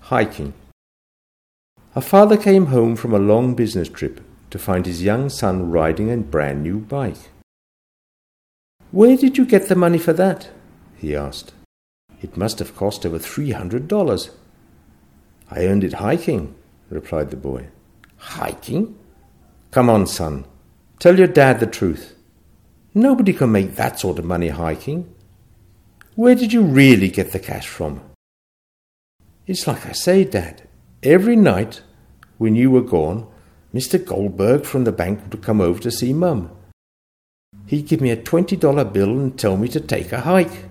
Hiking. A father came home from a long business trip to find his young son riding a brand new bike. "Where did you get the money for that?" he asked. "It must have cost over $300. "I earned it hiking," replied the boy. "Hiking? Come on, son. Tell your dad the truth. Nobody can make that sort of money hiking. Where did you really get the cash from?" "It's like I say, Dad. Every night when you were gone, Mr. Goldberg from the bank would come over to see Mum. He'd give me a $20 bill and tell me to take a hike.